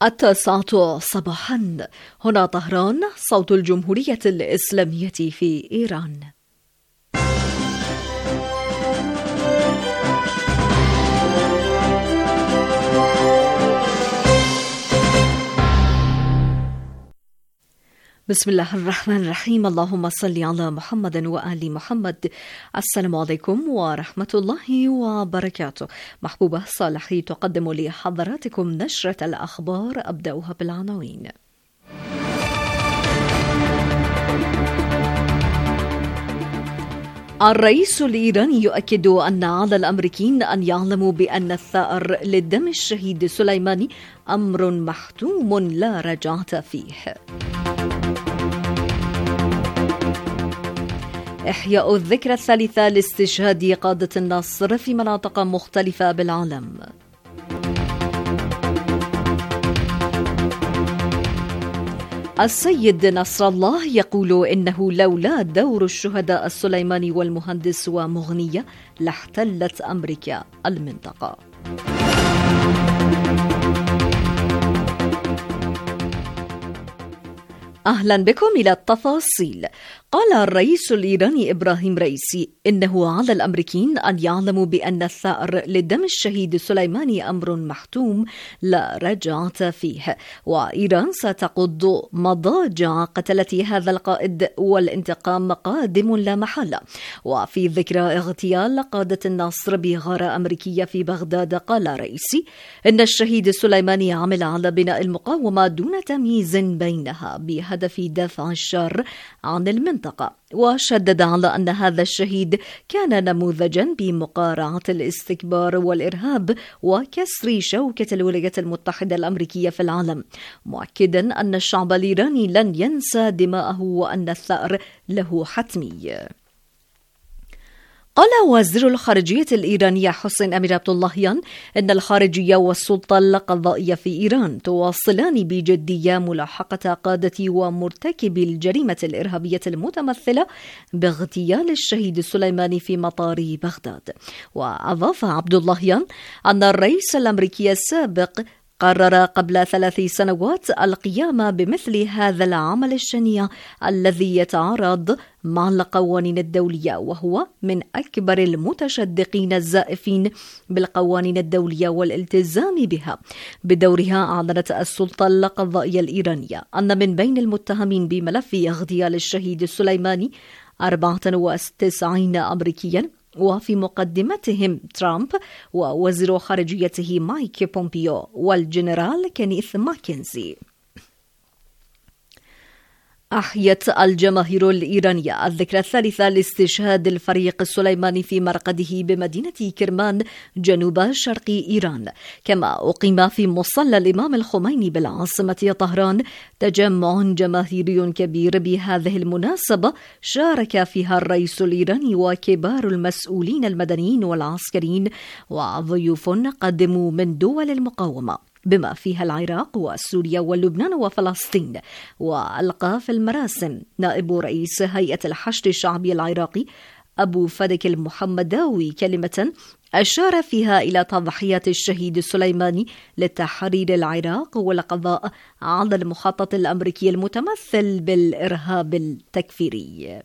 9 صباحا. هنا طهران، صوت الجمهورية الإسلامية في إيران. بسم الله الرحمن الرحيم. اللهم صل على محمد وآل محمد. السلام عليكم ورحمة الله وبركاته. محبوبة صالحي تقدم لحضراتكم نشرة الأخبار، أبدأها بالعناوين. الرئيس الإيراني يؤكد أن على الأمريكيين أن يعلموا بأن الثأر للدم الشهيد سليماني أمر محتوم لا رجعة فيه. إحياء الذكرى الثالثة لاستشهاد قادة النصر في مناطق مختلفة بالعالم. السيد نصر الله يقول إنه لولا دور الشهداء السليماني والمهندس ومغنية لاحتلت أمريكا المنطقة. أهلا بكم إلى التفاصيل. قال الرئيس الإيراني إبراهيم رئيسي إنه على الأمريكيين أن يعلموا بأن الثأر للدم الشهيد سليماني أمر محتوم لا رجعة فيه، وإيران ستقض مضاجع قتلة هذا القائد والانتقام قادم لا محالة. وفي ذكرى اغتيال قادة النصر بغارة أمريكية في بغداد، قال رئيسي إن الشهيد سليماني عمل على بناء المقاومة دون تمييز بينها بهدف دفع الشر عن المنطقة، وشدد على أن هذا الشهيد كان نموذجا بمقارعة الاستكبار والإرهاب وكسر شوكة الولايات المتحدة الأمريكية في العالم، مؤكدا أن الشعب الإيراني لن ينسى دماءه وأن الثأر له حتمي. قال وزير الخارجية الإيرانية حسين أمير عبداللهيان إن الخارجية والسلطة القضائية في إيران تواصلان بجدية ملاحقة قادة ومرتكبي الجريمة الإرهابية المتمثلة باغتيال الشهيد سليماني في مطار بغداد. وأضاف عبداللهيان أن الرئيس الأمريكي السابق قرر قبل 3 سنوات القيام بمثل هذا العمل الشنيع الذي يتعارض مع القوانين الدولية، وهو من أكبر المتشدقين الزائفين بالقوانين الدولية والالتزام بها. بدورها أعلنت السلطة القضائية الإيرانية أن من بين المتهمين بملف اغتيال الشهيد السليماني 94 أمريكيا، وفي مقدمتهم ترامب ووزير خارجيته مايك بومبيو والجنرال كينيث ماكنزي. أحيت الجماهير الإيرانية الذكرى الثالثة لاستشهاد الفريق السليماني في مرقده بمدينة كرمان جنوب شرق إيران. كما أقيم في مصلى الإمام الخميني بالعاصمة طهران تجمع جماهيري كبير بهذه المناسبة، شارك فيها الرئيس الإيراني وكبار المسؤولين المدنيين والعسكريين وضيوف قدموا من دول المقاومة بما فيها العراق وسوريا ولبنان وفلسطين. وألقى في المراسم نائب رئيس هيئة الحشد الشعبي العراقي أبو فدك المحمداوي كلمة أشار فيها إلى تضحيات الشهيد السليماني لتحرير العراق والقضاء على المخطط الأمريكي المتمثل بالإرهاب التكفيري.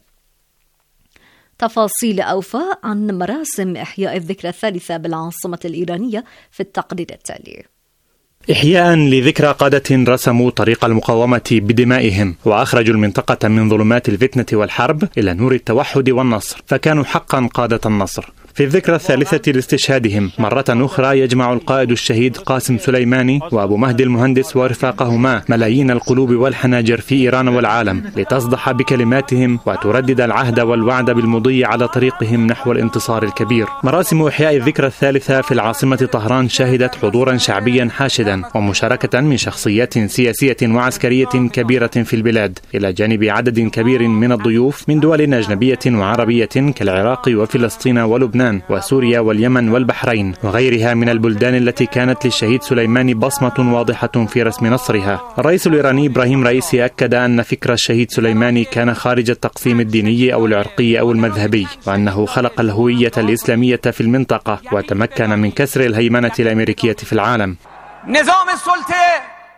تفاصيل أوفى عن مراسم إحياء الذكرى الثالثة بالعاصمة الإيرانية في التقرير التالي. إحياء لذكرى قادة رسموا طريق المقاومة بدمائهم وأخرجوا المنطقة من ظلمات الفتنة والحرب إلى نور التوحد والنصر، فكانوا حقا قادة النصر. في الذكرى الثالثة لاستشهادهم مرة أخرى يجمع القائد الشهيد قاسم سليماني وأبو مهدي المهندس ورفاقهما ملايين القلوب والحناجر في إيران والعالم لتصدح بكلماتهم وتردد العهد والوعد بالمضي على طريقهم نحو الانتصار الكبير. مراسم إحياء الذكرى الثالثة في العاصمة طهران شهدت حضورا شعبيا حاشدا ومشاركة من شخصيات سياسية وعسكرية كبيرة في البلاد، إلى جانب عدد كبير من الضيوف من دول أجنبية وعربية كالعراق وفلسطين ولبنان وسوريا واليمن والبحرين وغيرها من البلدان التي كانت للشهيد سليماني بصمة واضحة في رسم نصرها. الرئيس الإيراني إبراهيم رئيسي أكد أن فكر الشهيد سليماني كان خارج التقسيم الديني أو العرقي أو المذهبي، وأنه خلق الهوية الإسلامية في المنطقة وتمكن من كسر الهيمنة الأمريكية في العالم. نظام السلطه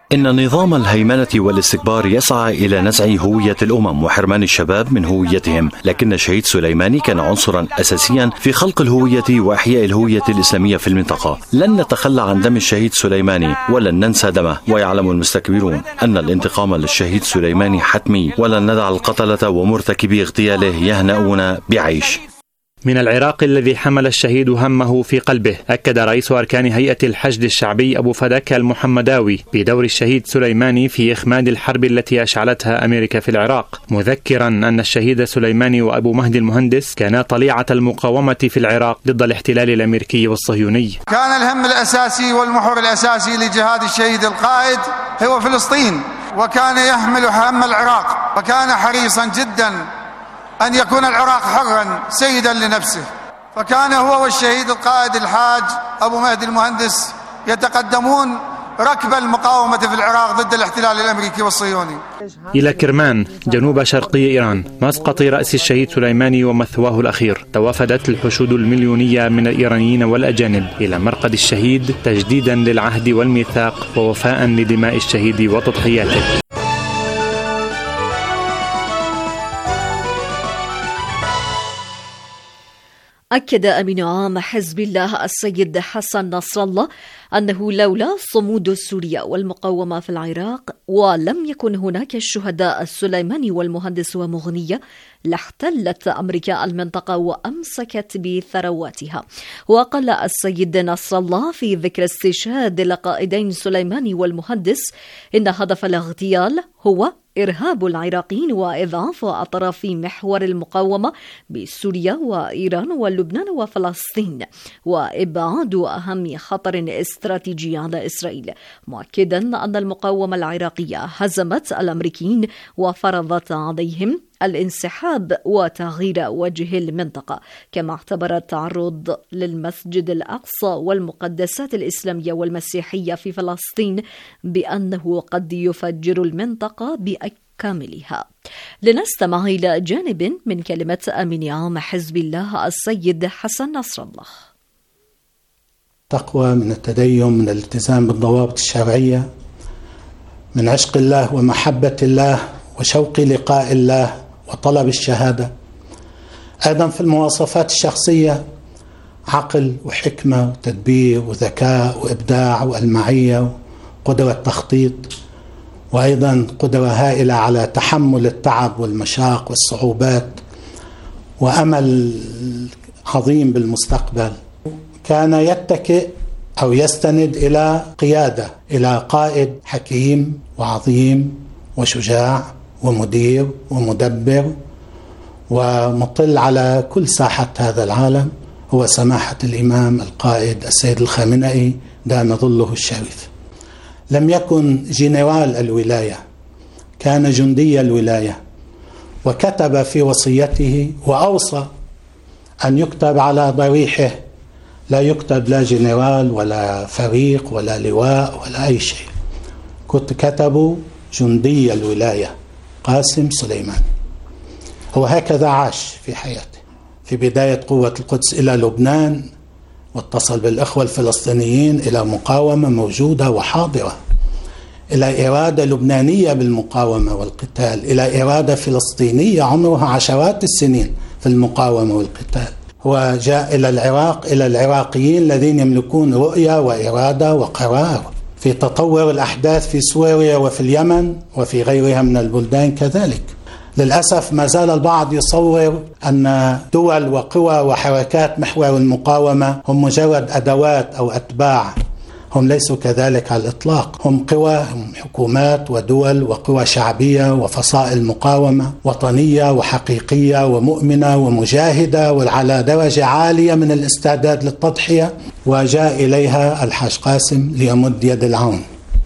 إن نظام الهيمنة والاستكبار يسعى إلى نزع هوية الأمم وحرمان الشباب من هويتهم، لكن الشهيد سليماني كان عنصرا أساسيا في خلق الهوية وإحياء الهوية الإسلامية في المنطقة. لن نتخلى عن دم الشهيد سليماني ولن ننسى دمه، ويعلم المستكبرون أن الانتقام للشهيد سليماني حتمي، ولن ندع القتلة ومرتكبي اغتياله يهنؤون بعيش. من العراق الذي حمل الشهيد همه في قلبه، أكد رئيس أركان هيئة الحشد الشعبي أبو فدك المحمداوي بدور الشهيد سليماني في إخماد الحرب التي أشعلتها أمريكا في العراق، مذكرا أن الشهيد سليماني وأبو مهدي المهندس كانا طليعة المقاومة في العراق ضد الاحتلال الأمريكي والصهيوني. كان الهم الأساسي والمحور الأساسي لجهاد الشهيد القائد هو فلسطين، وكان يحمل هم العراق، وكان حريصا جدا أن يكون العراق حرا سيدا لنفسه. فكان هو والشهيد القائد الحاج أبو مهدي المهندس يتقدمون ركب المقاومة في العراق ضد الاحتلال الأمريكي والصهيوني. إلى كرمان جنوب شرقي إيران، مسقط رأس الشهيد سليماني ومثواه الأخير، توافدت الحشود المليونية من الإيرانيين والأجانب إلى مرقد الشهيد تجديدا للعهد والميثاق ووفاء لدماء الشهيد وتضحياته. أكد أمين عام حزب الله السيد حسن نصر الله أنه لولا صمود سوريا والمقاومة في العراق ولم يكن هناك الشهداء السليماني والمهندس ومغنية لاحتلت أمريكا المنطقة وأمسكت بثرواتها. وقال السيد نصر الله في ذكر استشهاد القائدين سليماني والمهندس إن هدف الاغتيال هو إرهاب العراقيين وإضعاف أطراف محور المقاومة بسوريا وإيران ولبنان وفلسطين، وإبعاد أهم خطر استراتيجي على إسرائيل، مؤكدا أن المقاومة العراقية هزمت الأمريكيين وفرضت عليهم الانسحاب وتغيير وجه المنطقة. كما اعتبر التعرض للمسجد الأقصى والمقدسات الإسلامية والمسيحية في فلسطين بأنه قد يفجر المنطقة بأكملها. لنستمع إلى جانب من كلمة أمين عام حزب الله السيد حسن نصر الله. تقوى من التدين، من الالتزام بالضوابط الشرعية، من عشق الله ومحبة الله وشوق لقاء الله وطلب الشهادة. أيضا في المواصفات الشخصية عقل وحكمة وتدبير وذكاء وإبداع وألمعية وقدرة تخطيط، وأيضا قدرة هائلة على تحمل التعب والمشاق والصعوبات، وأمل عظيم بالمستقبل. كان يتكئ أو يستند إلى قيادة، إلى قائد حكيم وعظيم وشجاع ومدير ومدبر ومطل على كل ساحة هذا العالم، هو سماحة الإمام القائد السيد الخامنئي دام ظله الشريف. لم يكن جنرال الولاية، كان جندي الولاية، وكتب في وصيته وأوصى أن يكتب على ضريحه لا يكتب لا جنرال ولا فريق ولا لواء ولا أي شيء، كتبوا جندي الولاية قاسم سليمان. هو هكذا عاش في حياته، في بداية قوة القدس إلى لبنان، واتصل بالأخوة الفلسطينيين إلى مقاومة موجودة وحاضرة، إلى إرادة لبنانية بالمقاومة والقتال، إلى إرادة فلسطينية عمرها عشرات السنين في المقاومة والقتال. هو جاء إلى العراق، إلى العراقيين الذين يملكون رؤية وإرادة وقرار في تطور الأحداث في سوريا وفي اليمن وفي غيرها من البلدان كذلك. للأسف ما زال البعض يصور أن دول وقوى وحركات محور المقاومة هم مجرد أدوات أو أتباع. هم ليسوا كذلك على الإطلاق، هم قوى، هم حكومات ودول وقوى شعبية وفصائل مقاومة وطنية وحقيقية ومؤمنة ومجاهدة وعلى درجة عالية من الاستعداد للتضحية، وجاء إليها الحاج قاسم ليمد يد العون.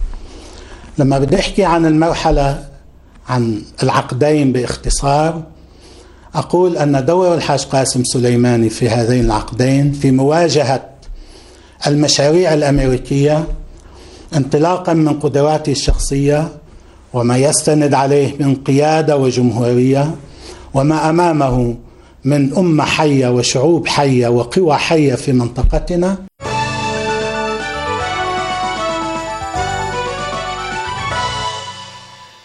لما بدي أحكي عن المرحلة، عن العقدين باختصار، أقول أن دور الحاج قاسم سليماني في هذين العقدين في مواجهة المشاريع الأمريكية انطلاقا من قدراته الشخصية وما يستند عليه من قيادة وجمهورية، وما أمامه من أمة حية وشعوب حية وقوى حية في منطقتنا.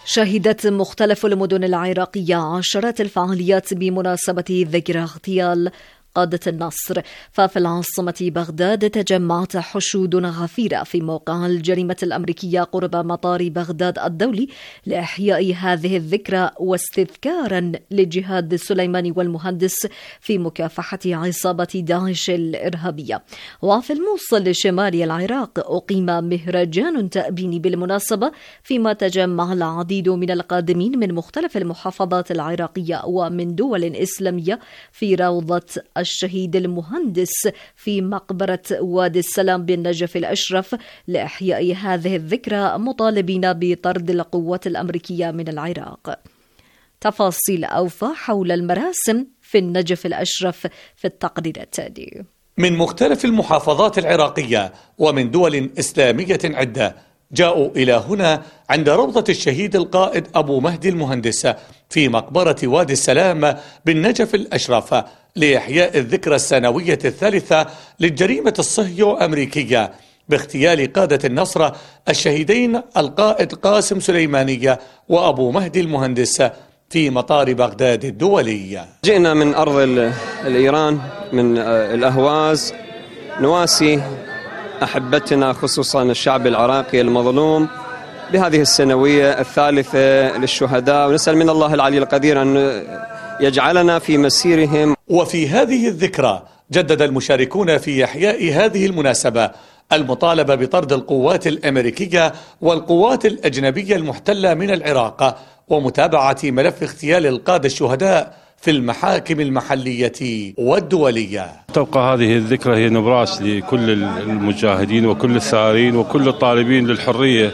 شهدت مختلف المدن العراقية عشرات الفعاليات بمناسبة ذكرى اغتيال قادة النصر، ففي العاصمة بغداد تجمعت حشود غفيرة في موقع الجريمة الأمريكية قرب مطار بغداد الدولي لإحياء هذه الذكرى واستذكارا لجهاد سليماني والمهندس في مكافحة عصابة داعش الإرهابية. وفي الموصل شمال العراق أقيم مهرجان تأبيني بالمناسبة، فيما تجمع العديد من القادمين من مختلف المحافظات العراقية ومن دول إسلامية في روضة الشهيد المهندس في مقبرة وادي السلام بالنجف الأشرف لإحياء هذه الذكرى، مطالبين بطرد القوات الأمريكية من العراق. تفاصيل أوفى حول المراسم في النجف الأشرف في التقرير التالي. من مختلف المحافظات العراقية ومن دول إسلامية عدة جاءوا إلى هنا عند روضة الشهيد القائد أبو مهدي المهندس في مقبرة وادي السلام بالنجف الأشرف لإحياء الذكرى السنوية الثالثة للجريمة الصهيو-أمريكية باغتيال قادة النصر الشهيدين القائد قاسم سليماني وأبو مهدي المهندس في مطار بغداد الدولي. جئنا من أرض الإيران من الأهواز نواسي أحبتنا خصوصا الشعب العراقي المظلوم بهذه السنوية الثالثة للشهداء، ونسأل من الله العلي القدير أن يجعلنا في مسيرهم. وفي هذه الذكرى جدد المشاركون في إحياء هذه المناسبة المطالبة بطرد القوات الأمريكية والقوات الأجنبية المحتلة من العراق ومتابعة ملف اغتيال القادة الشهداء في المحاكم المحلية والدولية. تبقى هذه الذكرى هي نبراس لكل المجاهدين وكل الثارين وكل الطالبين للحرية،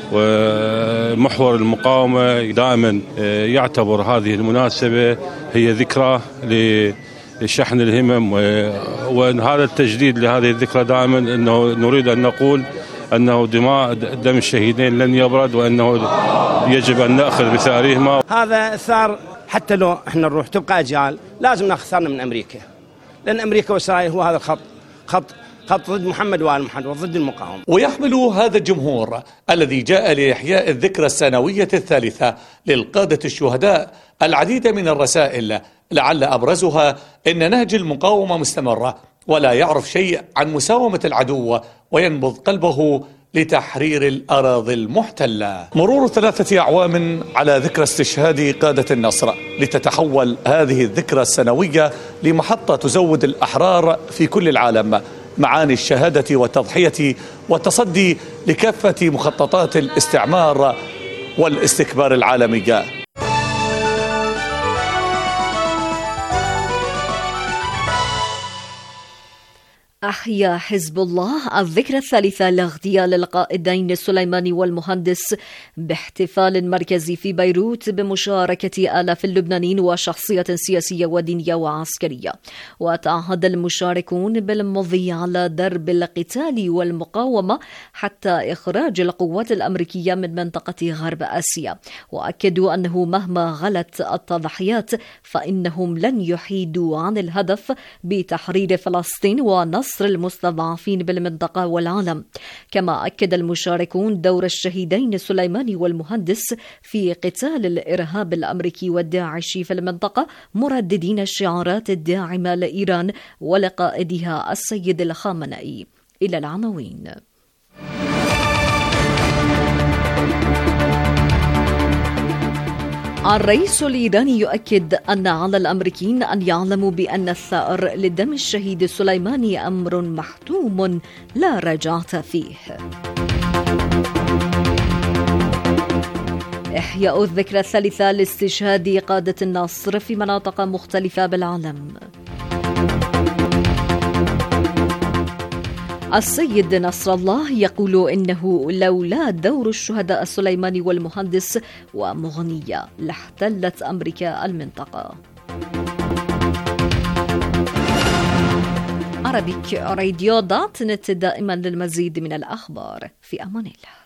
ومحور المقاومة دائما يعتبر هذه المناسبة هي ذكرى لشحن الهمم، وهذا التجديد لهذه الذكرى دائما أنه نريد أن نقول أنه دم الشهيدين لن يبرد، وأنه يجب أن نأخذ بثارهما. هذا الثار حتى لو احنا نروح تبقى أجيال لازم ناخذ ثارنا من أمريكا، لأن أمريكا وإسرائيل هو هذا خط ضد محمد وآل محمد وضد المقاومة. ويحمل هذا الجمهور الذي جاء لإحياء الذكرى السنوية الثالثة للقادة الشهداء العديد من الرسائل، لعل أبرزها إن نهج المقاومة مستمرة ولا يعرف شيء عن مساومة العدو وينبض قلبه لتحرير الأراضي المحتلة. مرور 3 أعوام على ذكرى استشهاد قادة النصر لتتحول هذه الذكرى السنوية لمحطة تزود الأحرار في كل العالم معاني الشهادة والتضحية والتصدي لكافة مخططات الاستعمار والاستكبار العالمية. أحيا حزب الله الذكرى الثالثة لاغتيال القائدين سليماني والمهندس باحتفال مركزي في بيروت بمشاركة آلاف اللبنانيين وشخصية سياسية ودينية وعسكرية. وتعهد المشاركون بالمضي على درب القتال والمقاومة حتى إخراج القوات الأمريكية من منطقة غرب آسيا، وأكدوا أنه مهما غلت التضحيات فإنهم لن يحيدوا عن الهدف بتحرير فلسطين ونصر المستضعفين بالمنطقة والعالم. كما أكد المشاركون دور الشهيدين سليماني والمهندس في قتال الإرهاب الأمريكي والداعشي في المنطقة، مرددين الشعارات الداعمة لإيران ولقائدها السيد الخامنئي. إلى العناوين. الرئيس الإيراني يؤكد أن على الأمريكيين أن يعلموا بأن الثأر لدم الشهيد سليماني أمر محتوم لا رجعة فيه. إحياء الذكرى الثالثة لاستشهاد قادة النصر في مناطق مختلفة بالعالم. السيد نصر الله يقول إنه لولا دور الشهداء السليماني والمهندس ومغنية لاحتلت أمريكا المنطقة. Arabic-radio.net دائما للمزيد من الأخبار. في أمان الله.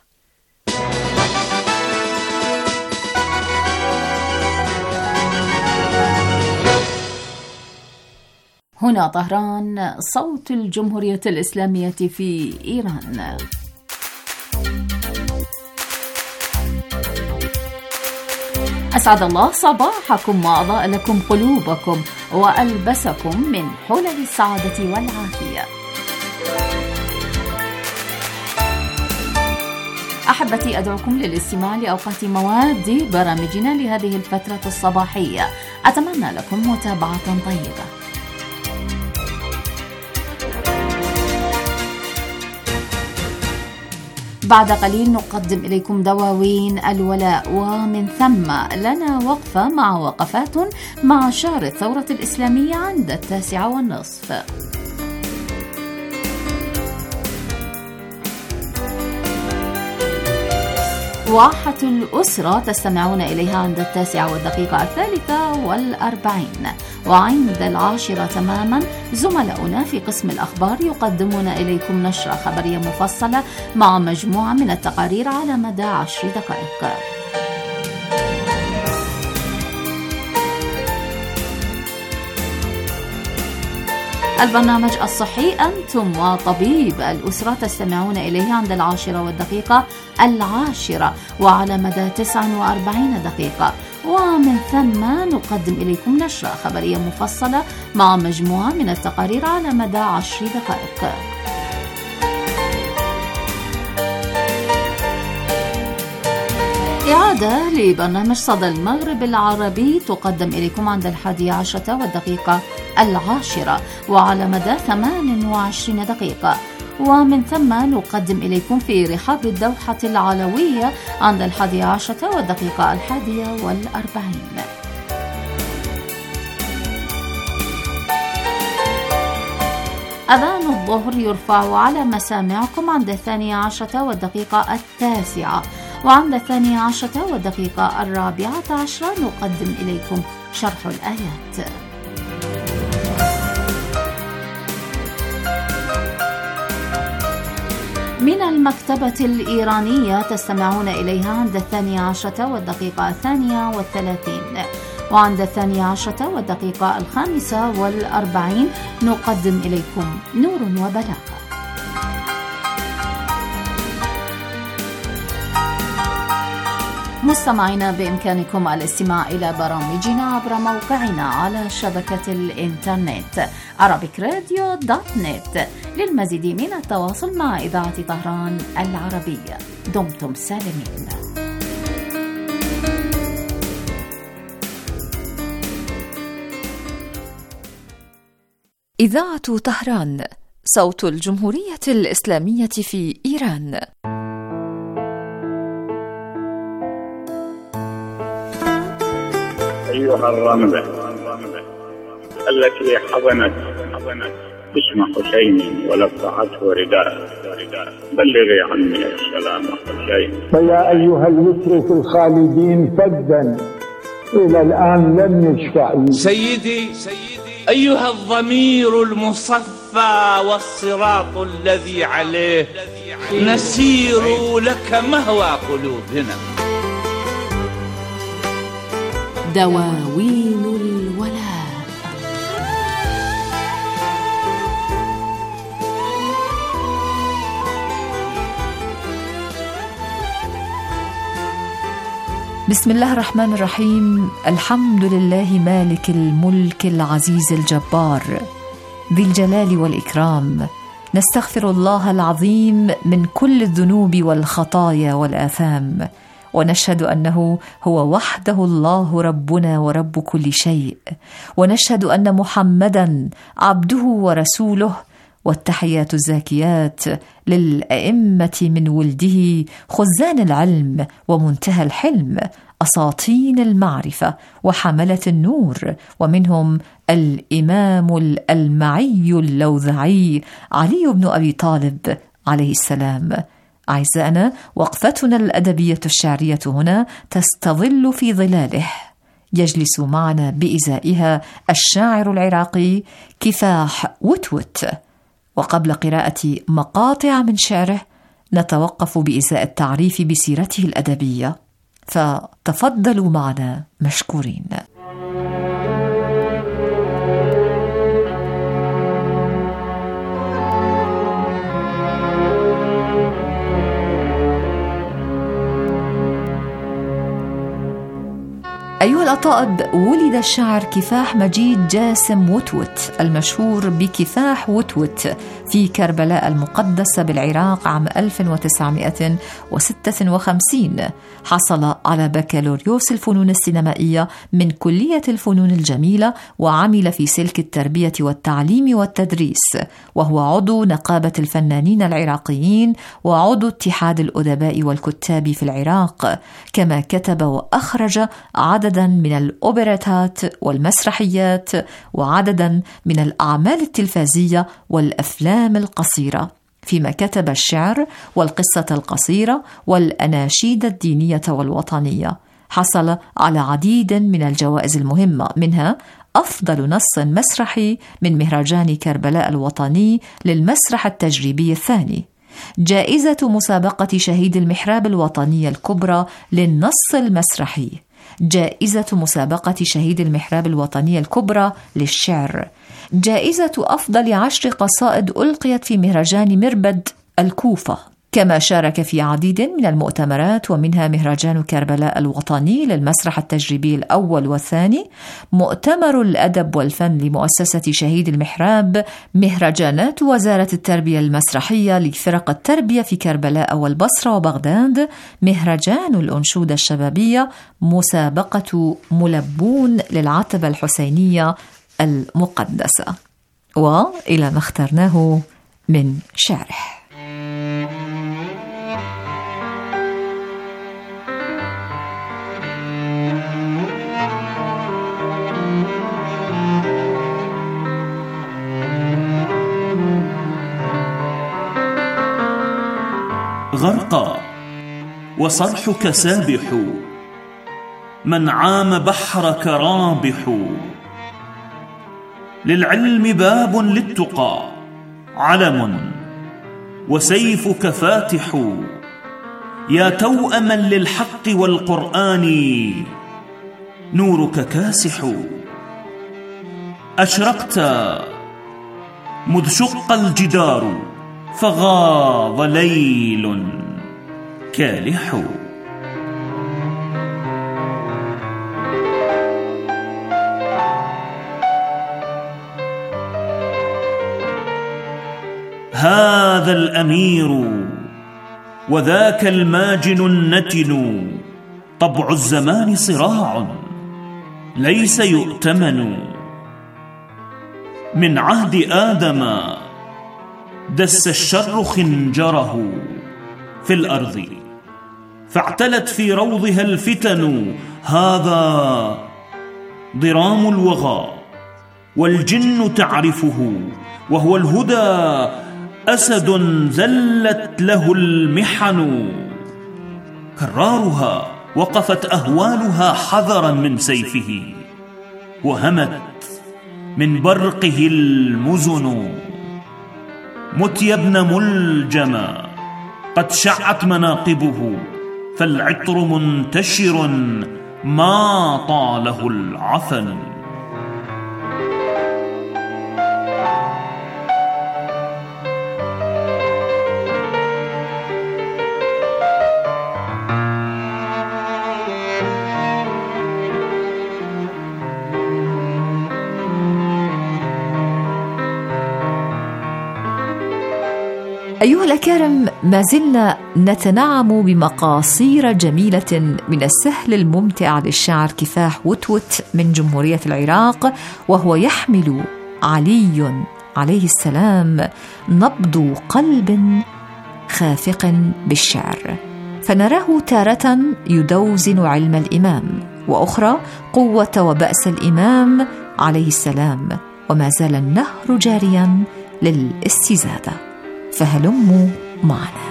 هنا طهران، صوت الجمهورية الإسلامية في إيران. أسعد الله صباحكم وأضاء لكم قلوبكم وألبسكم من حلل السعادة والعافية. أحبتي، أدعوكم للاستماع لأوقات مواد برامجنا لهذه الفترة الصباحية. أتمنى لكم متابعة طيبة. بعد قليل نقدم إليكم دواوين الولاء، ومن ثم لنا وقفة مع وقفات مع شهر الثورة الإسلامية عند 9:30. واحة الأسرة تستمعون إليها عند 9:43، وعند 10 تماما زملاؤنا في قسم الأخبار يقدمون إليكم نشرة خبرية مفصلة مع مجموعة من التقارير على مدى 10 دقائق. البرنامج الصحي أنتم وطبيب الأسرة تستمعون إليه عند 10:10، وعلى مدى 49 دقيقة، ومن ثم نقدم إليكم نشرة خبرية مفصلة مع مجموعة من التقارير على مدى 10 دقائق. إعادة لبرنامج صدى المغرب العربي تقدم إليكم عند 11:10، وعلى مدى 28 دقيقة، ومن ثم نقدم إليكم في رحاب الدوحة العلوية عند 11:41. أذان الظهر يرفع على مسامعكم عند 12:09، وعند 12:14 نقدم إليكم شرح الآيات. من المكتبة الإيرانية تستمعون إليها عند 12:32، وعند 12:45 نقدم إليكم نور وبلاغة. مستمعينا، بإمكانكم الاستماع إلى برامجنا عبر موقعنا على شبكة الإنترنت arabicradio.net. للمزيد من التواصل مع إذاعة طهران العربية. دمتم سالمين. إذاعة طهران، صوت الجمهورية الإسلامية في إيران. أيها الرملة التي حضنت اسم حسين ولفعته رداء، بلغي عني السلام حسين. فيا أيها المترك الخالدين فدا إلى الآن لم يشفعوا. سيدي أيها الضمير المصفى والصراط الذي عليه نسير لك مهوى قلوبنا. دواوين الولاء. بسم الله الرحمن الرحيم. الحمد لله مالك الملك العزيز الجبار ذي الجلال والإكرام. نستغفر الله العظيم من كل الذنوب والخطايا والآثام، ونشهد أنه هو وحده الله ربنا ورب كل شيء، ونشهد أن محمدا عبده ورسوله. والتحيات الزاكيات للأئمة من ولده خزان العلم ومنتهى الحلم، أساطين المعرفة وحملة النور، ومنهم الإمام الألمعي اللوذعي علي بن أبي طالب عليه السلام. أعزائنا، وقفتنا الأدبية الشعرية هنا تستظل في ظلاله. يجلس معنا بإزائها الشاعر العراقي كفاح وتوت، وقبل قراءة مقاطع من شعره نتوقف بإزاء التعريف بسيرته الأدبية، فتفضلوا معنا مشكورين. الأطائب، ولد الشاعر كفاح مجيد جاسم وتوت المشهور بكفاح وتوت في كربلاء المقدسة بالعراق عام 1956. حصل على بكالوريوس الفنون السينمائية من كلية الفنون الجميلة، وعمل في سلك التربية والتعليم والتدريس، وهو عضو نقابة الفنانين العراقيين وعضو اتحاد الأدباء والكتاب في العراق. كما كتب وأخرج عددا من الأوبريتات والمسرحيات وعددا من الأعمال التلفزية والأفلام القصيرة، فيما كتب الشعر والقصة القصيرة والأناشيد الدينية والوطنية. حصل على عديد من الجوائز المهمة، منها أفضل نص مسرحي من مهرجان كربلاء الوطني للمسرح التجريبي الثاني، جائزة مسابقة شهيد المحراب الوطنية الكبرى للنص المسرحي، جائزة مسابقة شهيد المحراب الوطنية الكبرى للشعر، جائزة أفضل 10 قصائد ألقيت في مهرجان مربد الكوفة. كما شارك في عديد من المؤتمرات، ومنها مهرجان كربلاء الوطني للمسرح التجريبي الأول والثاني، مؤتمر الأدب والفن لمؤسسة شهيد المحراب، مهرجانات وزارة التربية المسرحية لفرق التربية في كربلاء والبصرة وبغداد، مهرجان الأنشودة الشبابية، مسابقة ملبون للعتبة الحسينية المقدسة، وإلى ما اخترناه من شعره. غرقا وصرحك سابح، من عام بحرك رابح، للعلم باب للتقى علم، وسيفك فاتح، يا توأما للحق والقرآن نورك كاسح. أشرقت مذ شق الجدار، فغاض ليل كالح. هذا الأمير وذاك الماجن النتن، طبع الزمان صراع ليس يؤتمن. من عهد آدم دس الشر خنجره في الأرض، فاعتلت في روضها الفتن. هذا ضرام الوغى والجن تعرفه، وهو الهدى أسد ذلت له المحن. كرارها وقفت أهوالها حذرا من سيفه، وهمت من برقه المزن. مت يا ابن ملجم قد شعت مناقبه، فالعطر منتشر ما طاله العفن. أيها الأكارم، ما زلنا نتنعم بمقاصير جميلة من السهل الممتع للشاعر كفاح وتوت من جمهورية العراق، وهو يحمل علي عليه السلام نبض قلب خافق بالشعر، فنراه تارة يدوزن علم الإمام، وأخرى قوة وبأس الإمام عليه السلام، وما زال النهر جاريا للاستزادة. فهلموا معنا.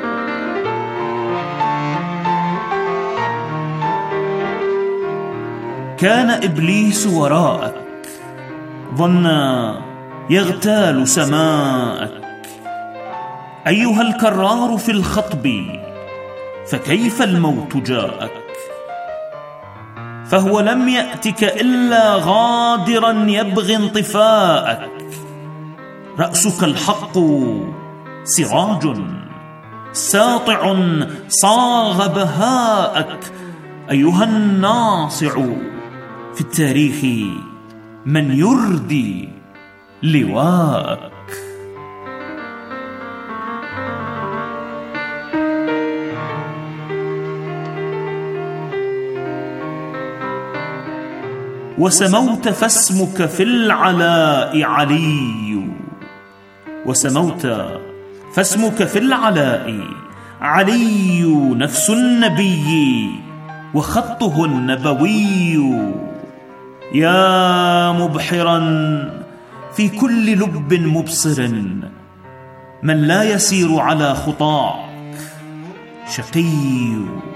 كان إبليس وراءك، ظن يغتال سماءك، أيها الكرار في الخطب، فكيف الموت جاءك؟ فهو لم يأتك إلا غادرا يبغي انطفاءك. رأسك الحق سراج ساطع صاغ بهاءك، أيها الناصع في التاريخ من يردي لواءك. وسموت فاسمك في العلاء علي، وسموت فاسمك في العلاء علي، نفس النبي وخطه النبوي. يا مبحرا في كل لب مبصر، من لا يسير على خطاك شقي.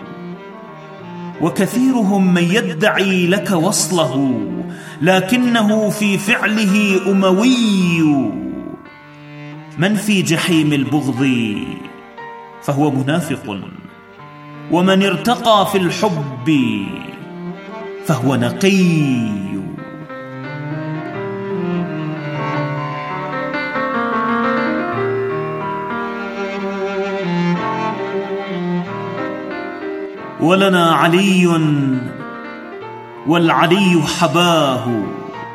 وكثيرهم من يدعي لك وصله، لكنه في فعله أموي. من في جحيم البغض فهو منافق، ومن ارتقى في الحب فهو نقي. ولنا علي والعلي حباه،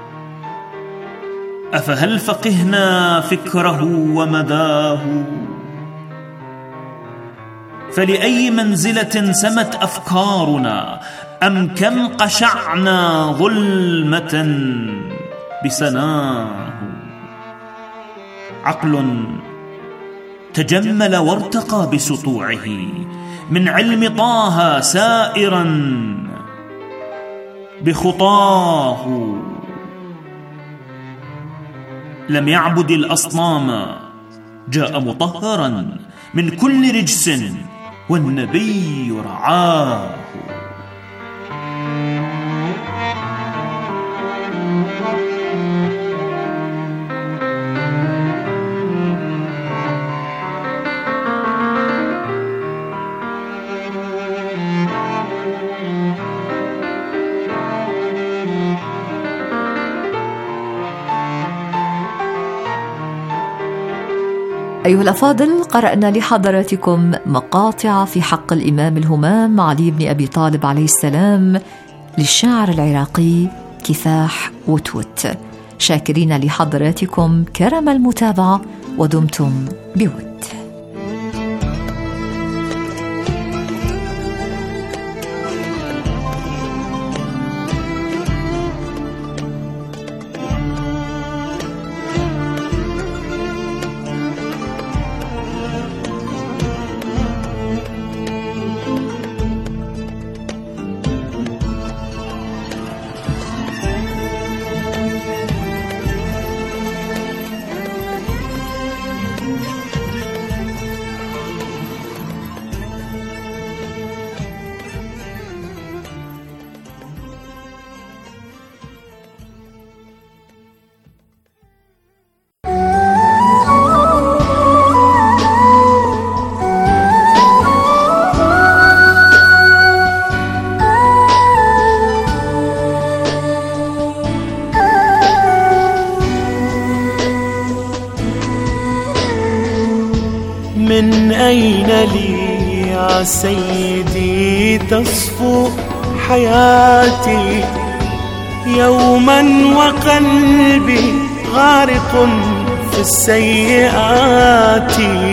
أفهل فقهنا فكره ومداه؟ فلأي منزلة سمت أفكارنا، أم كم قشعنا ظلمة بسناه؟ عقل تجمل وارتقى بسطوعه، من علم طه سائرا بخطاه. لم يعبد الأصنام، جاء مطهرا من كل رجس، والنبي رعاه. أيها الأفاضل، قرأنا لحضراتكم مقاطع في حق الإمام الهمام علي بن أبي طالب عليه السلام للشاعر العراقي كفاح وتوت. شاكرين لحضراتكم كرم المتابعة، ودمتم بود. من أين لي يا سيدي تصفو حياتي يوما وقلبي غارق في السيئات؟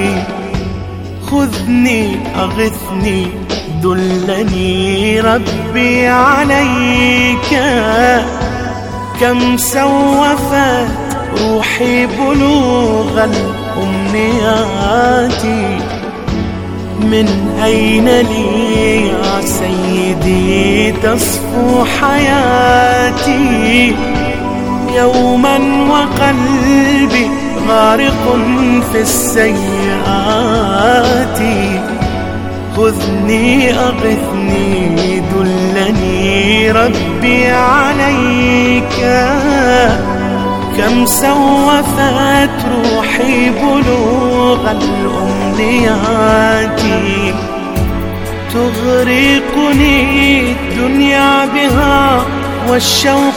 خذني أغثني دلني ربي عليك، كم سوفت روحي بلوغ الأمنيات. من أين لي يا سيدي تصفو حياتي يوما وقلبي غارق في السيئات؟ خذني أغثني دلني ربي عليك، كم سوفت روحي بلوغ الأمنيات. تغرقني الدنيا بها والشوق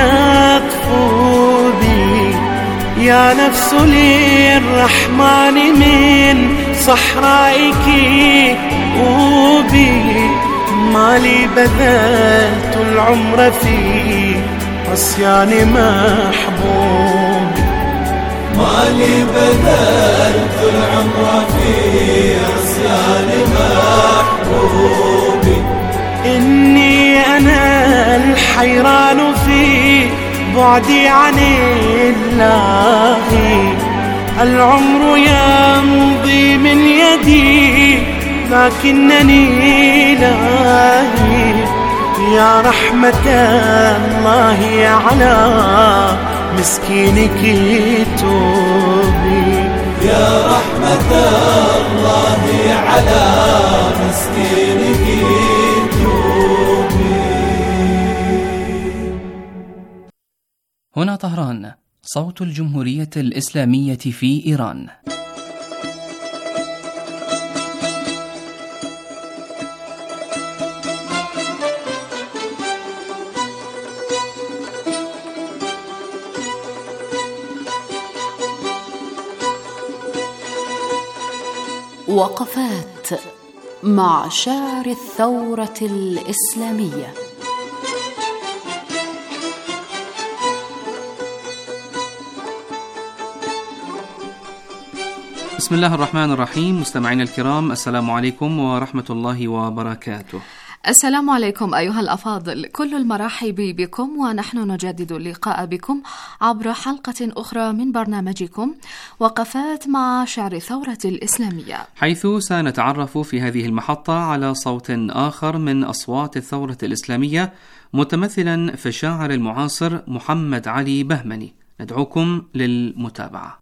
يطفو بي، يا نفس للرحمن من صحرائك أوبي. ما مالي بذلت العمر في عصيان محبوب، مالي بذلت العمر في عصيان محبوبي. إني أنا الحيران في بعدي عن الله، العمر يمضي من يدي لكنني لاهي. يا رحمة الله على مسكينك توبي، يا رحمة الله على مسكينك توبي. هنا طهران، صوت الجمهورية الإسلامية في إيران. وقفات مع شاعر الثورة الإسلامية. بسم الله الرحمن الرحيم. مستمعينا الكرام، السلام عليكم ورحمة الله وبركاته. السلام عليكم أيها الأفاضل، كل المرحب بكم، ونحن نجدد اللقاء بكم عبر حلقة أخرى من برنامجكم وقفات مع شعر الثورة الإسلامية، حيث سنتعرف في هذه المحطة على صوت آخر من أصوات الثورة الإسلامية متمثلا في الشاعر المعاصر محمد علي بهمني. ندعوكم للمتابعة.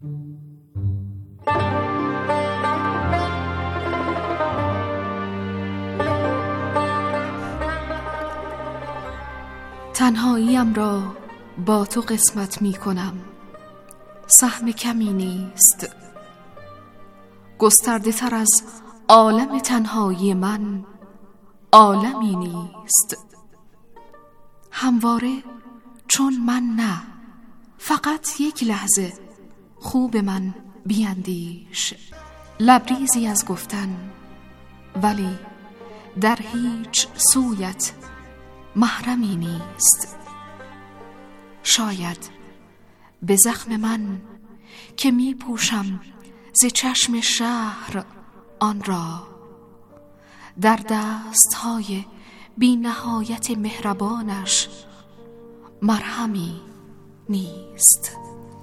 تنهاییم را با تو قسمت می کنم، سهم کمی نیست، گسترده تر از عالم تنهایی من عالمی نیست. همواره چون من نه، فقط یک لحظه خوب من بیندیش. لبریزی از گفتن، ولی در هیچ سویت محرمی نیست. شاید به زخم من که می پوشم ز چشم شهر آن را، در دستهای بی نهایت مهربانش مرهمی نیست.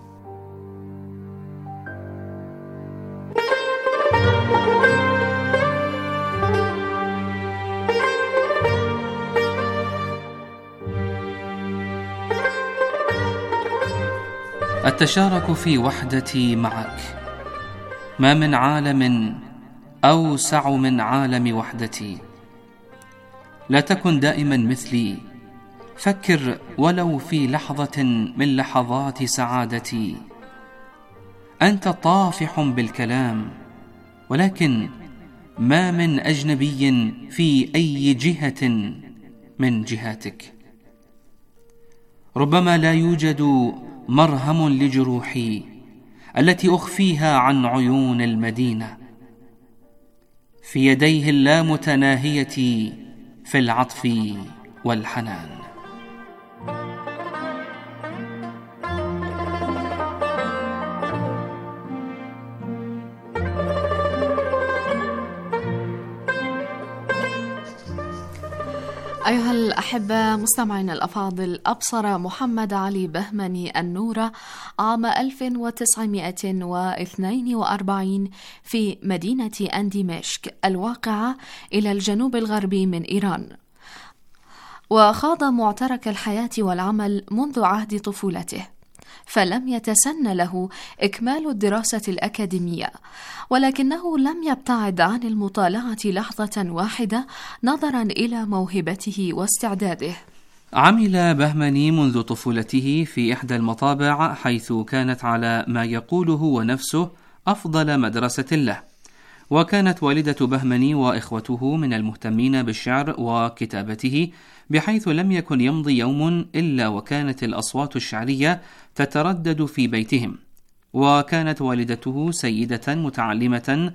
أتشارك في وحدتي معك، ما من عالم أوسع من عالم وحدتي. لا تكن دائما مثلي، فكر ولو في لحظة من لحظات سعادتي. أنت طافح بالكلام، ولكن ما من أجنبي في أي جهة من جهاتك. ربما لا يوجد مرهم لجروحي التي أخفيها عن عيون المدينة. في يديه اللامتناهية في العطف والحنان. أيها الأحبة مستمعين الأفاضل، أبصر محمد علي بهمني النور عام 1942 في مدينة أنديمشك الواقعة إلى الجنوب الغربي من إيران، وخاض معترك الحياة والعمل منذ عهد طفولته، فلم يتسن له إكمال الدراسة الأكاديمية، ولكنه لم يبتعد عن المطالعة لحظة واحدة نظرا إلى موهبته واستعداده. عمل بهمني منذ طفولته في إحدى المطابع، حيث كانت على ما يقوله هو نفسه أفضل مدرسة له. وكانت والدة بهمني وإخوته من المهتمين بالشعر وكتابته، بحيث لم يكن يمضي يوم إلا وكانت الأصوات الشعرية تتردد في بيتهم. وكانت والدته سيدة متعلمة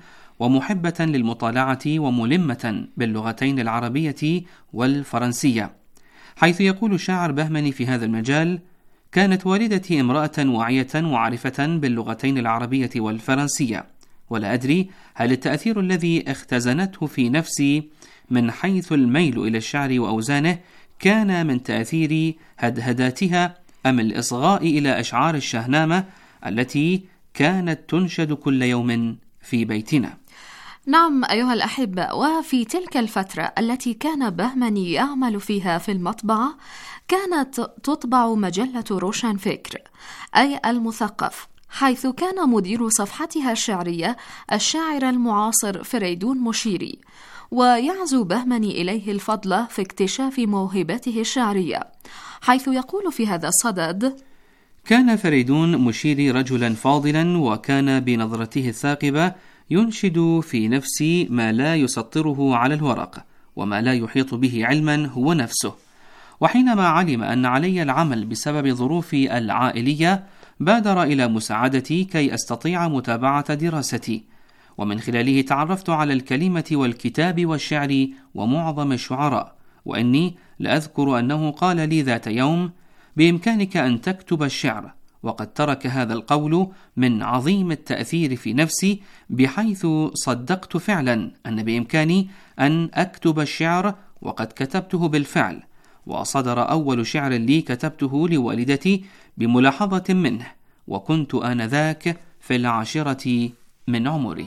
ومحبة للمطالعة وملمة باللغتين العربية والفرنسية، حيث يقول الشاعر بهمني في هذا المجال: كانت والدتي امرأة واعية وعارفة باللغتين العربية والفرنسية، ولا أدري هل التأثير الذي اختزنته في نفسي من حيث الميل إلى الشعر وأوزانه كان من تأثير هدهداتها أم الإصغاء إلى أشعار الشهنامة التي كانت تنشد كل يوم في بيتنا. نعم أيها الأحبة، وفي تلك الفترة التي كان بهمني يعمل فيها في المطبعة كانت تطبع مجلة روشان فكر أي المثقف، حيث كان مدير صفحتها الشعرية الشاعر المعاصر فريدون مشيري، ويعزو بهمني إليه الفضل في اكتشاف موهبته الشعرية، حيث يقول في هذا الصدد: كان فريدون مشيري رجلا فاضلا، وكان بنظرته الثاقبة ينشد في نفسي ما لا يسطره على الورق، وما لا يحيط به علما هو نفسه. وحينما علم أن علي العمل بسبب ظروفي العائلية بادر إلى مساعدتي كي أستطيع متابعة دراستي، ومن خلاله تعرفت على الكلمة والكتاب والشعر ومعظم الشعراء. وإني لأذكر أنه قال لي ذات يوم: بإمكانك أن تكتب الشعر، وقد ترك هذا القول من عظيم التأثير في نفسي، بحيث صدقت فعلا أن بإمكاني أن أكتب الشعر، وقد كتبته بالفعل. وصدر أول شعر لي كتبته لوالدتي بملاحظة منه، وكنت آنذاك في 10 من عمري.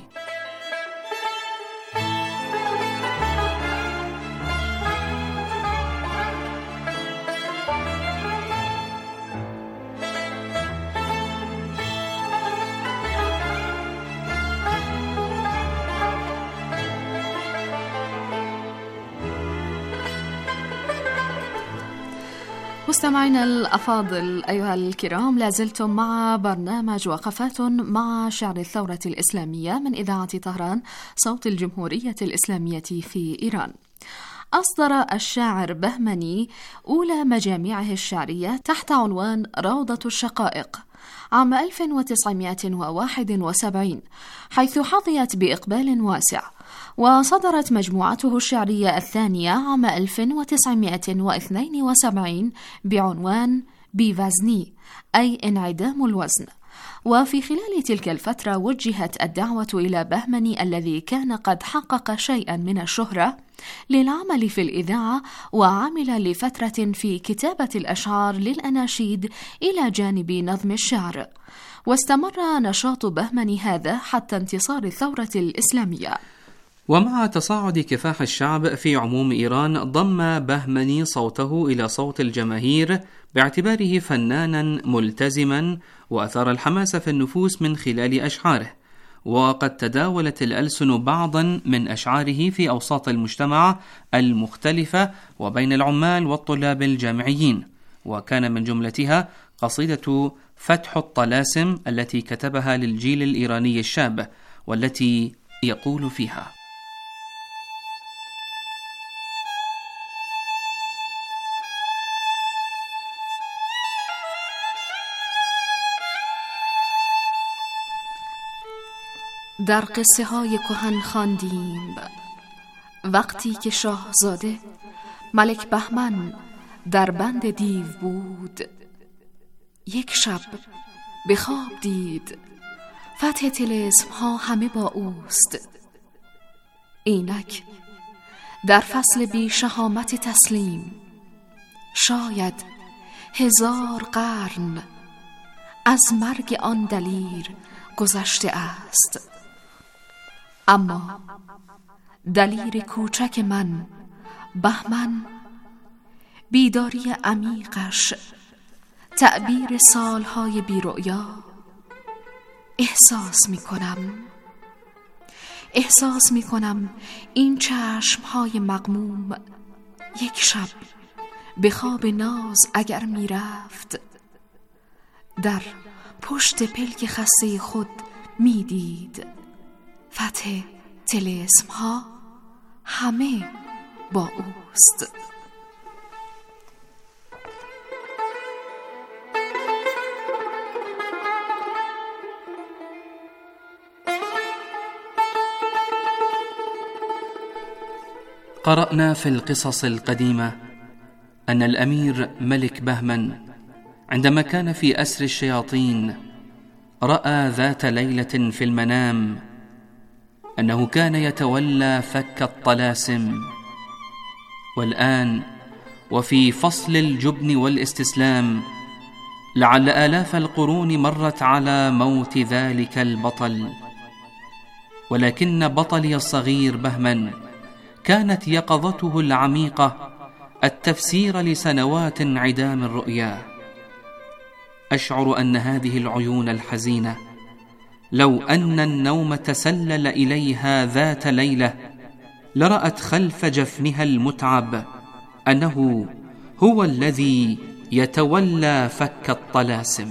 مستمعينا الأفاضل أيها الكرام، لازلتم مع برنامج وقفات مع شعر الثورة الإسلامية من إذاعة طهران صوت الجمهورية الإسلامية في إيران. أصدر الشاعر بهمني أولى مجاميعه الشعرية تحت عنوان روضة الشقائق عام 1971، حيث حظيت بإقبال واسع، وصدرت مجموعته الشعرية الثانية عام 1972 بعنوان بيفازني أي انعدام الوزن. وفي خلال تلك الفترة وجهت الدعوة إلى بهمني الذي كان قد حقق شيئا من الشهرة للعمل في الإذاعة، وعمل لفترة في كتابة الأشعار للأناشيد إلى جانب نظم الشعر، واستمر نشاط بهمني هذا حتى انتصار الثورة الإسلامية. ومع تصاعد كفاح الشعب في عموم إيران، ضم بهمني صوته إلى صوت الجماهير باعتباره فنانا ملتزما، وأثار الحماس في النفوس من خلال أشعاره. وقد تداولت الألسن بعضا من أشعاره في أوساط المجتمع المختلفة وبين العمال والطلاب الجامعيين، وكان من جملتها قصيدة فتح الطلاسم التي كتبها للجيل الإيراني الشاب، والتي يقول فيها: در قصه های کهن خواندیم وقتی که شاهزاده ملک بهمن در بند دیو بود، یک شب به خواب دید فتح طلسم ها همه با اوست. اینک در فصل بی شهامت تسلیم شاید 1000 قرن از مرگ آن دلیر گذشته است. اما دلیر کوچک من بهمن، بیداری عمیقش تعبیر سالهای بی رؤیا، احساس می کنم این چشمهای مغموم یک شب به خواب ناز اگر می رفت، در پشت پلک خسته خود می دید فتح طلسم ها همه با اوست. قرأنا في القصص القديمة أن الأمير ملك بهمن عندما كان في أسر الشياطين رأى ذات ليلة في المنام أنه كان يتولى فك الطلاسم. والآن وفي فصل الجبن والاستسلام لعل آلاف القرون مرت على موت ذلك البطل، ولكن بطلي الصغير بهمن كانت يقظته العميقة التفسير لسنوات انعدام الرؤيا. أشعر أن هذه العيون الحزينة لو أن النوم تسلل إليها ذات ليلة لرأت خلف جفنها المتعب أنه هو الذي يتولى فك الطلاسم.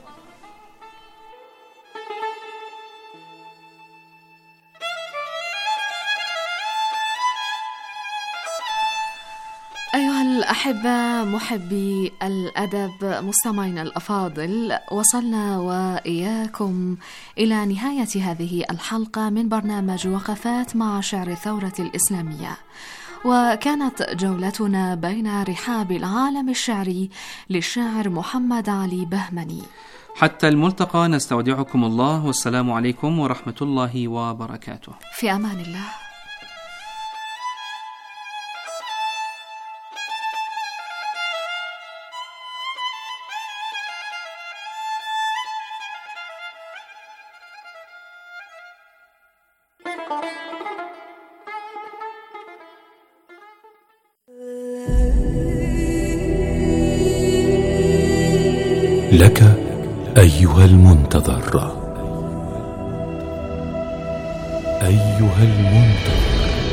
أيها الأحبة محبي الأدب مستمعينا الأفاضل، وصلنا وإياكم إلى نهاية هذه الحلقة من برنامج وقفات مع شعر الثورة الإسلامية، وكانت جولتنا بين رحاب العالم الشعري للشاعر محمد علي بهمني. حتى الملتقى نستودعكم الله، والسلام عليكم ورحمة الله وبركاته. في أمان الله. لك أيها المنتظر، أيها المنتظر،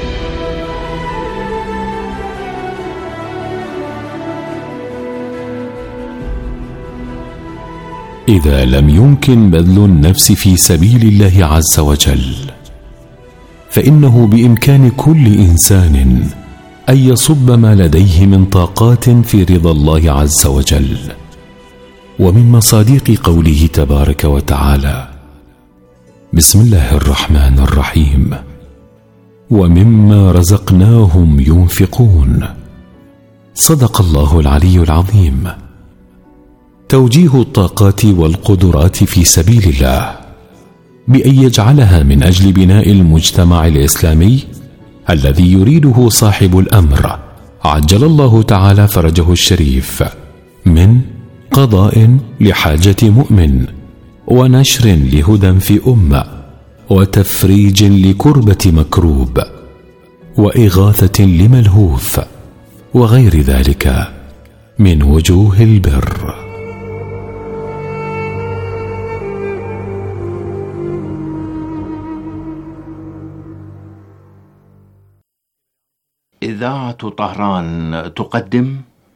إذا لم يمكن بذل النفس في سبيل الله عز وجل، فإنه بإمكان كل إنسان أن يصب ما لديه من طاقات في رضا الله عز وجل. ومن مصادق قوله تبارك وتعالى: بسم الله الرحمن الرحيم، ومما رزقناهم ينفقون. صدق الله العلي العظيم. توجيه الطاقات والقدرات في سبيل الله بأن يجعلها من أجل بناء المجتمع الإسلامي الذي يريده صاحب الأمر عجل الله تعالى فرجه الشريف، من قضاء لحاجة مؤمن، ونشر لهدى في أمة، وتفريج لكربة مكروب، وإغاثة لملهوف، وغير ذلك من وجوه البر. إذاعة طهران تقدم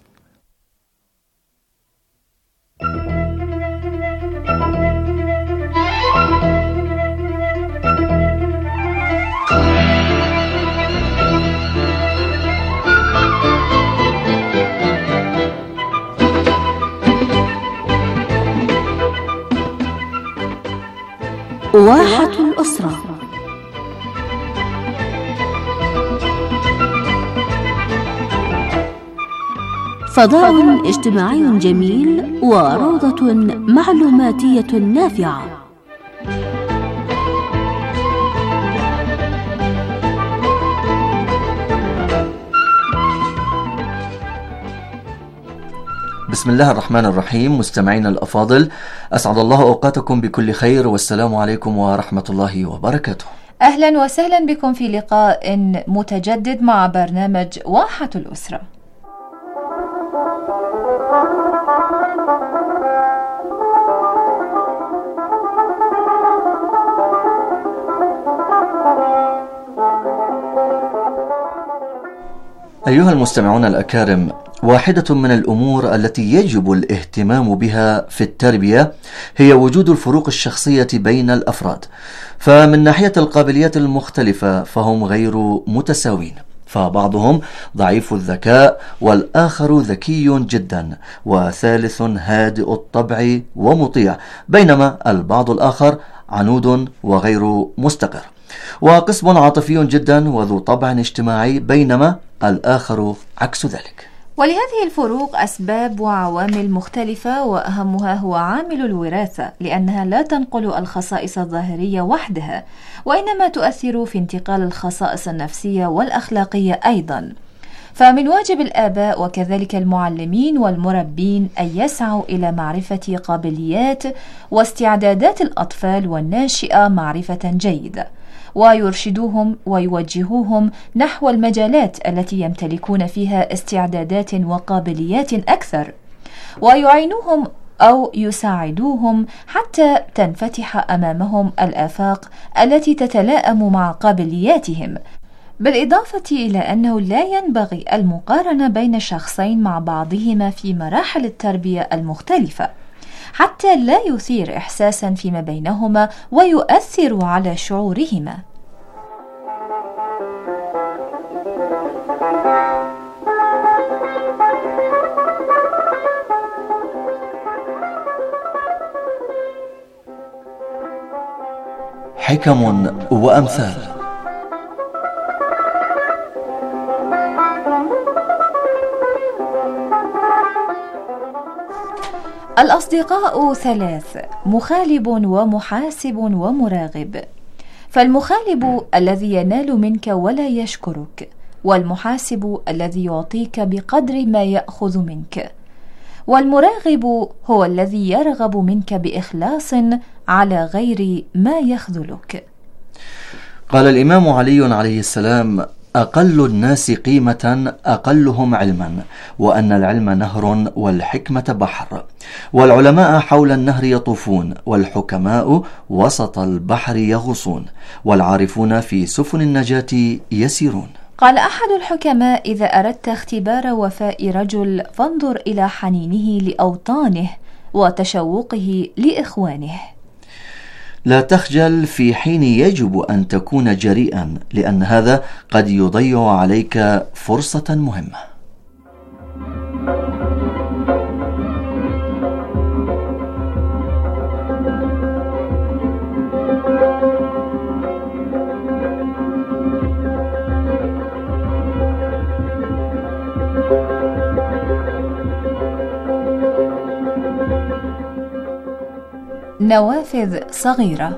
واحة الأسرة. فضاء اجتماعي جميل وروضة معلوماتية نافعة. بسم الله الرحمن الرحيم. مستمعينا الأفاضل، أسعد الله أوقاتكم بكل خير، والسلام عليكم ورحمة الله وبركاته. أهلا وسهلا بكم في لقاء متجدد مع برنامج واحة الأسرة. أيها المستمعون الأكارم، واحدة من الأمور التي يجب الاهتمام بها في التربية هي وجود الفروق الشخصية بين الأفراد. فمن ناحية القابليات المختلفة فهم غير متساوين، فبعضهم ضعيف الذكاء، والآخر ذكي جدا، وثالث هادئ الطبع ومطيع، بينما البعض الآخر عنود وغير مستقر. وقسم عاطفي جدا وذو طبع اجتماعي، بينما الآخر عكس ذلك. ولهذه الفروق أسباب وعوامل مختلفة، وأهمها هو عامل الوراثة، لأنها لا تنقل الخصائص الظاهرية وحدها، وإنما تؤثر في انتقال الخصائص النفسية والأخلاقية أيضا. فمن واجب الآباء وكذلك المعلمين والمربين أن يسعوا إلى معرفة قابليات واستعدادات الأطفال والناشئة معرفة جيدة، ويرشدوهم ويوجهوهم نحو المجالات التي يمتلكون فيها استعدادات وقابليات أكثر، ويعينوهم أو يساعدوهم حتى تنفتح أمامهم الآفاق التي تتلائم مع قابلياتهم. بالإضافة إلى أنه لا ينبغي المقارنة بين شخصين مع بعضهما في مراحل التربية المختلفة، حتى لا يثير إحساسا فيما بينهما ويؤثر على شعورهما. حكم وأمثال. الأصدقاء ثلاث: مخالب ومحاسب ومراغب. فالمخالب الذي ينال منك ولا يشكرك، والمحاسب الذي يعطيك بقدر ما يأخذ منك، والمراغب هو الذي يرغب منك بإخلاص على غير ما يخذلك. قال الإمام علي عليه السلام: أقل الناس قيمة أقلهم علما، وأن العلم نهر والحكمة بحر، والعلماء حول النهر يطوفون، والحكماء وسط البحر يغوصون، والعارفون في سفن النجاة يسيرون. قال أحد الحكماء: إذا أردت اختبار وفاء رجل فانظر إلى حنينه لأوطانه وتشوقه لإخوانه. لا تخجل في حين يجب أن تكون جريئا، لأن هذا قد يضيع عليك فرصة مهمة. نوافذ صغيرة.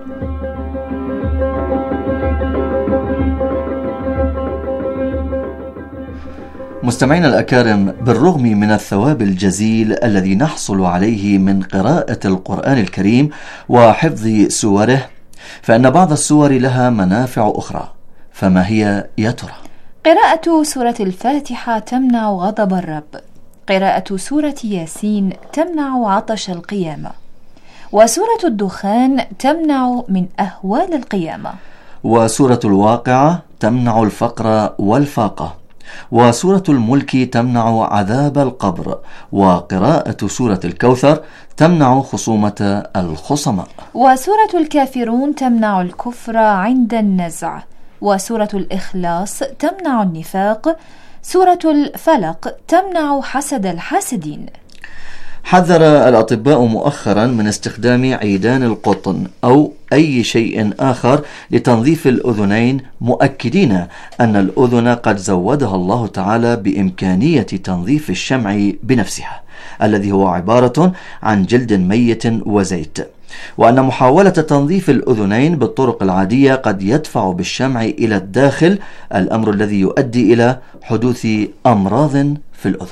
مستمعينا الأكارم، بالرغم من الثواب الجزيل الذي نحصل عليه من قراءة القرآن الكريم وحفظ سوره، فإن بعض السور لها منافع أخرى، فما هي يا ترى؟ قراءة سورة الفاتحة تمنع غضب الرب، قراءة سورة ياسين تمنع عطش القيامة، وسورة الدخان تمنع من أهوال القيامة، وسورة الواقعة تمنع الفقر والفاقة، وسورة الملك تمنع عذاب القبر، وقراءة سورة الكوثر تمنع خصومة الخصماء، وسورة الكافرون تمنع الكفر عند النزع، وسورة الإخلاص تمنع النفاق، سورة الفلق تمنع حسد الحاسدين. حذر الأطباء مؤخرا من استخدام عيدان القطن أو أي شيء آخر لتنظيف الأذنين، مؤكدين أن الأذن قد زودها الله تعالى بإمكانية تنظيف الشمع بنفسها، الذي هو عبارة عن جلد ميت وزيت، وأن محاولة تنظيف الأذنين بالطرق العادية قد يدفع بالشمع إلى الداخل، الأمر الذي يؤدي إلى حدوث أمراض في الأذن.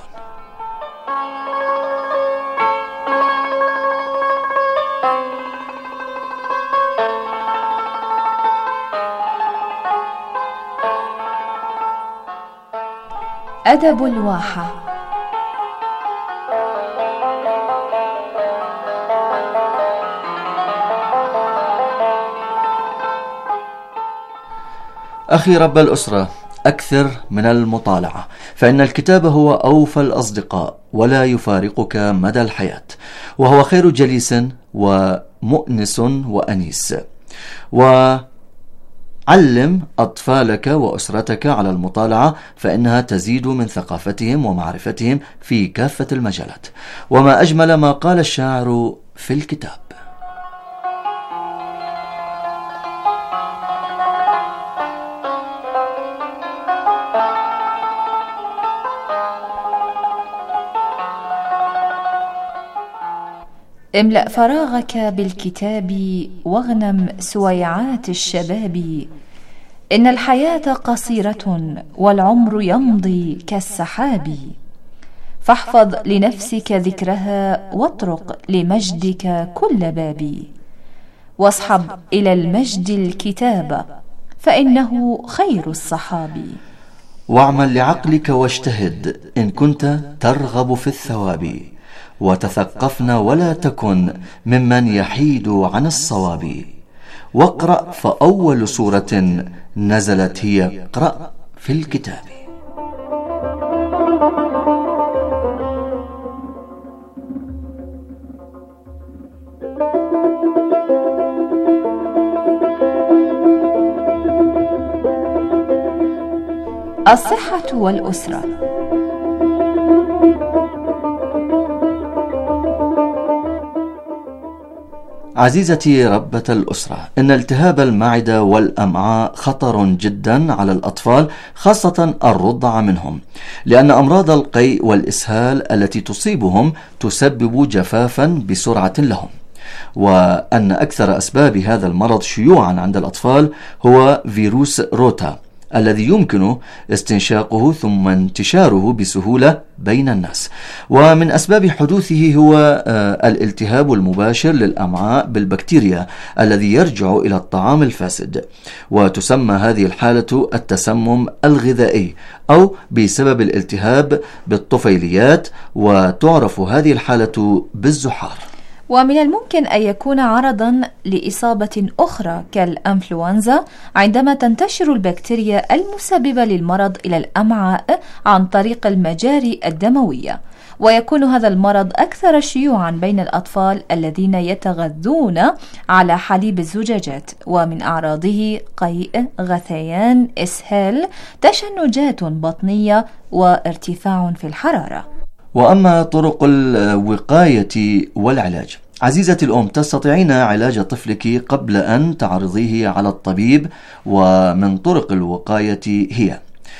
أدب الواحة. أخي رب الأسرة، أكثر من المطالعة، فإن الكتاب هو أوفى الأصدقاء ولا يفارقك مدى الحياة، وهو خير جليس ومؤنس وأنيس. علم أطفالك وأسرتك على المطالعة، فإنها تزيد من ثقافتهم ومعرفتهم في كافة المجالات. وما أجمل ما قال الشاعر في الكتاب: املأ فراغك بالكتاب واغنم سويعات الشباب. إن الحياة قصيرة والعمر يمضي كالسحاب، فاحفظ لنفسك ذكرها واطرق لمجدك كل باب، واصحب إلى المجد الكتاب فإنه خير الصحاب. واعمل لعقلك واجتهد إن كنت ترغب في الثواب، وتثقفنا ولا تكن ممن يحيد عن الصواب. واقرأ فأول سورة نزلت هي اقرأ في الكتاب. الصحة والأسرة. عزيزتي ربة الأسرة، إن التهاب المعدة والأمعاء خطر جدا على الأطفال، خاصة الرضع منهم، لأن أمراض القيء والإسهال التي تصيبهم تسبب جفافا بسرعة لهم، وأن أكثر أسباب هذا المرض شيوعا عند الأطفال هو فيروس روتا الذي يمكن استنشاقه ثم انتشاره بسهولة بين الناس. ومن أسباب حدوثه هو الالتهاب المباشر للأمعاء بالبكتيريا الذي يرجع إلى الطعام الفاسد، وتسمى هذه الحالة التسمم الغذائي أو بسبب الالتهاب بالطفيليات، وتعرف هذه الحالة بالزحار. ومن الممكن أن يكون عرضا لإصابة أخرى كالأنفلونزا عندما تنتشر البكتيريا المسببة للمرض إلى الأمعاء عن طريق المجاري الدموية، ويكون هذا المرض أكثر شيوعا بين الأطفال الذين يتغذون على حليب الزجاجات. ومن أعراضه قيء، غثيان، إسهال، تشنجات بطنية، وارتفاع في الحرارة. وأما طرق الوقاية والعلاج، عزيزتي الأم، تستطيعين علاج طفلك قبل أن تعرضيه على الطبيب. ومن طرق الوقاية هي: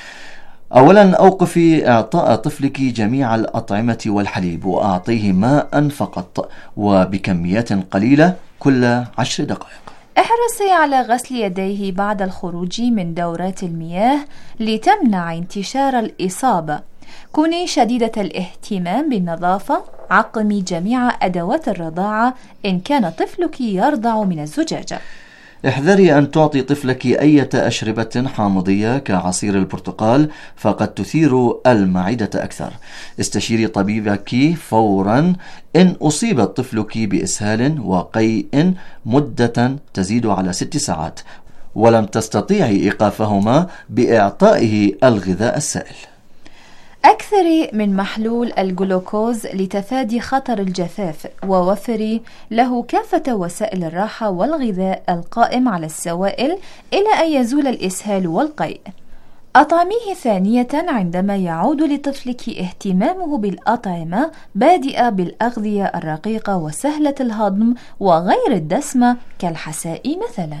أولا، أوقفي إعطاء طفلك جميع الأطعمة والحليب، وأعطيه ماء فقط وبكميات قليلة كل 10 دقائق. احرصي على غسل يديه بعد الخروج من دورات المياه لتمنع انتشار الإصابة. كوني شديدة الاهتمام بالنظافة. عقمي جميع أدوات الرضاعة إن كان طفلك يرضع من الزجاجة. احذري أن تعطي طفلك أي أشربة حامضية كعصير البرتقال، فقد تثير المعدة أكثر. استشيري طبيبك فورا إن أصيب طفلك بإسهال وقيء مدة تزيد على 6 ساعات ولم تستطيعي إيقافهما بإعطائه الغذاء السائل. أكثري من محلول الجلوكوز لتفادي خطر الجفاف، ووفري له كافة وسائل الراحة والغذاء القائم على السوائل إلى أن يزول الإسهال والقيء. أطعميه ثانية عندما يعود لطفلك اهتمامه بالأطعمة، بادئة بالأغذية الرقيقة وسهلة الهضم وغير الدسمة كالحساء مثلا.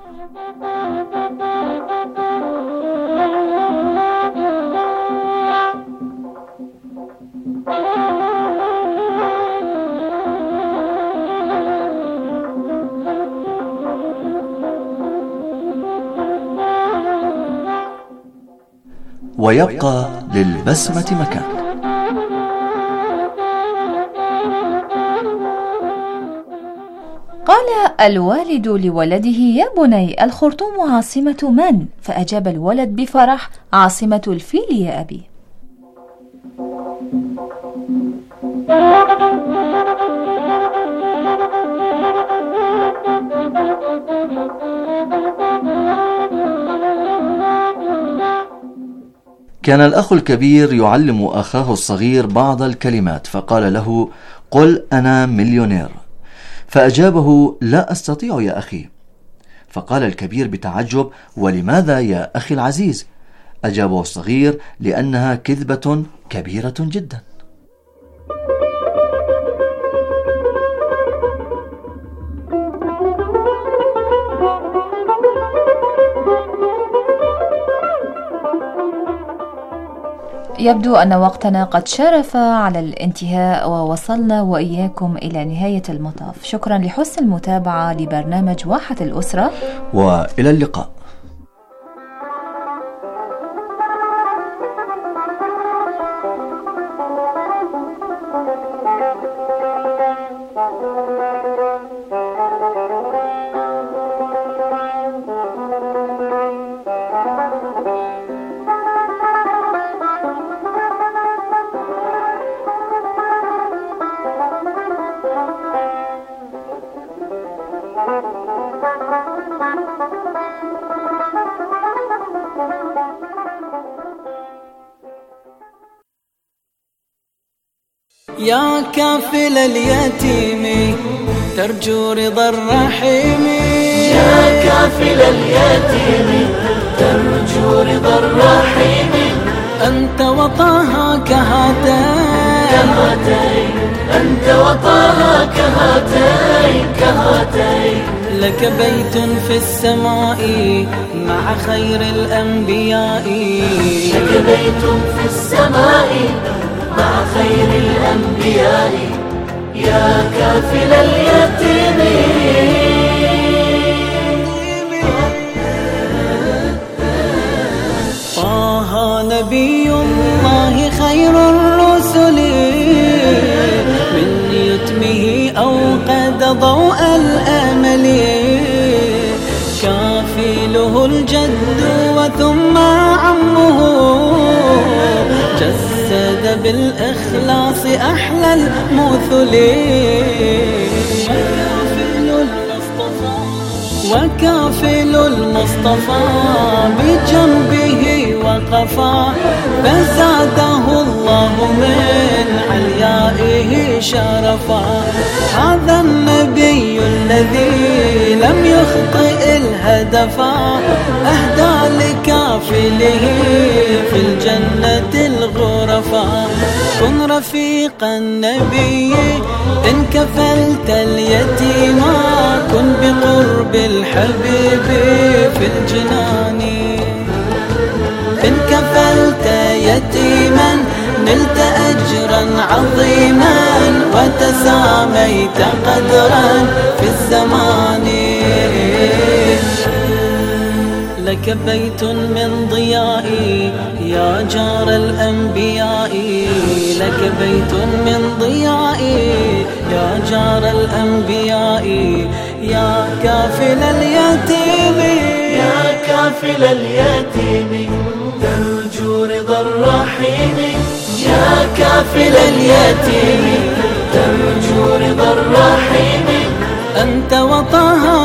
ويبقى للبسمة مكان. قال الوالد لولده: يا بني، الخرطوم عاصمة من؟ فأجاب الولد بفرح: عاصمة الفيل يا أبي. كان الأخ الكبير يعلم أخاه الصغير بعض الكلمات، فقال له: قل أنا مليونير. فأجابه: لا أستطيع يا أخي. فقال الكبير بتعجب: ولماذا يا أخي العزيز؟ أجابه الصغير: لأنها كذبة كبيرة جدا. يبدو أن وقتنا قد شرف على الانتهاء ووصلنا وإياكم إلى نهاية المطاف. شكرا لحسن المتابعة لبرنامج واحة الأسرة، وإلى اللقاء. يا كافل اليتيم ترجو رضا الرحيم، يا كافل اليتيم ترجو رضا الرحيم، أنت وطاها كهاتين أنت وطاها كهاتين لك بيت في السماء مع خير الأنبياء، لك بيت في السماء مع خير الأنبياء، يا كافل اليتيم. طه نبي الله خير الرسل، من يتمه أوقد ضوء الأمل، كافله الجد وثم عمه، جسد بالإخلاص أحلى المثل، وكافل المصطفى بجنبه وقفا، فزاده الله من عليائه شرفا. هذا النبي الذي لم يخطئ الهدفا، أهدى لكافله في الجنة الغرفا. كن رفيق النبي إن كفلت اليتيما، كن بقرب الحبيب في الجنان. إن كفلت يتيما نلت أجرا عظيما، وتساميت قدرا في الزمان. لك بيت من ضيائي يا جار الأنبياء، لك بيت من ضيائي يا جار الأنبياء، يا كافل اليتيم، يا كافل اليتيم ترجو رضا الرحيم، يا كافل اليتيم ترجو رضا الرحيم، أنت وطاها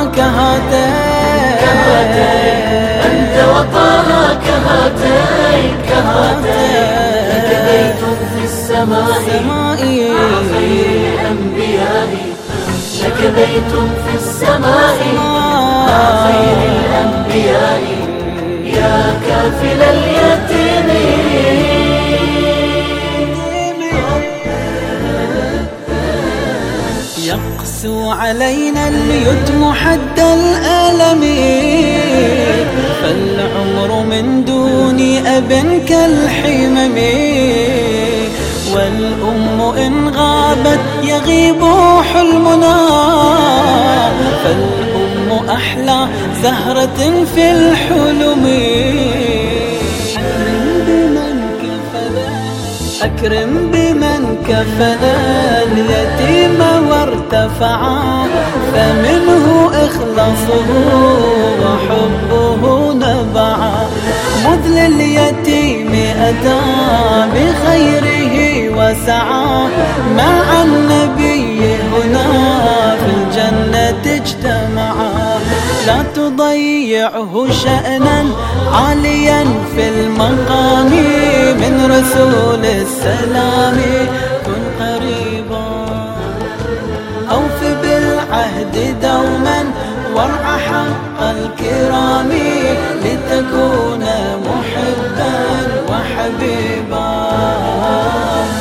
كهاتين أنت وطاها كهاتين لك بيت في السماء مع خير الأنبياء، لك بيت في السماء مع خير الأنبياء، يا كافل اليتيم. يقسو علينا اليتم حد الألم، فالعمر من دون أب كالحمم، والأم إن غابت يغيب حلمنا، فالأم أحلى زهرة في الحلم. أكرم بمن كفل اليتيم وارتفعا، فمنه إخلاصه وحبه نبعا. مذ لليتيم أتى بخيره وسعى، مع النبي هنا في الجنة اجتمعا. لا تضيعه شأنا عاليا في المقام، من رسول السلام